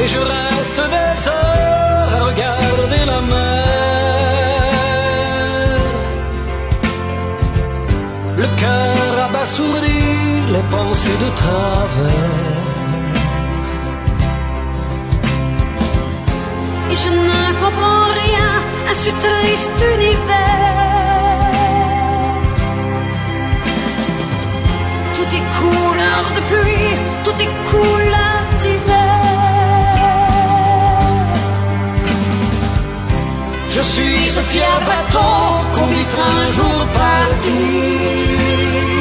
et je reste des heures à regarder la mer. Le cœur abasourdi, les pensées de travers. Et je ne comprends rien à ce triste univers. Tout est couleur de pluie, tout est couleur d'hiver. Je suis ce fier bateau qu'on vit un jour partir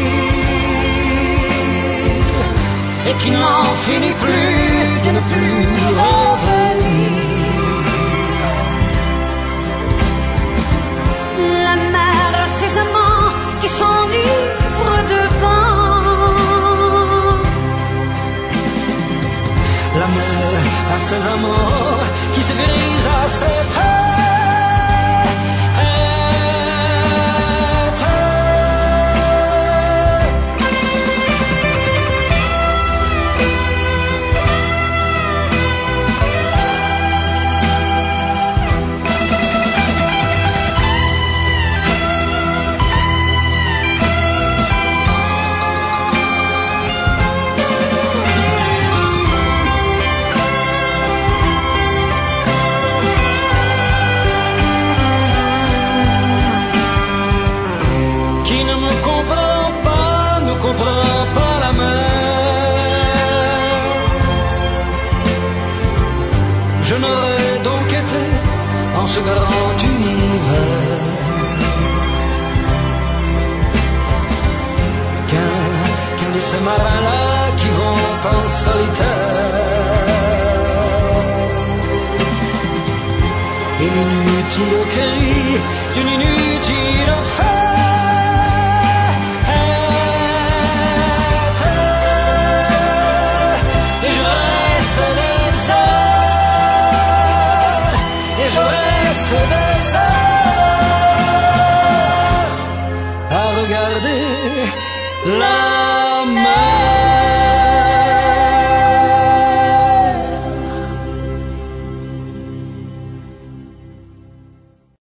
et qui n'en finit plus de ne plus revenir. La mer a ses amants qui s'enivrent de vent. La mer a ses amants qui se grisent à ses fêtes. Comprends pas la mer. Je n'aurais donc été en ce grand univers qu'un de ces marins-là qui vont en solitaire. Et l'inutile cri d'une inutile fête. Des heures à regarder la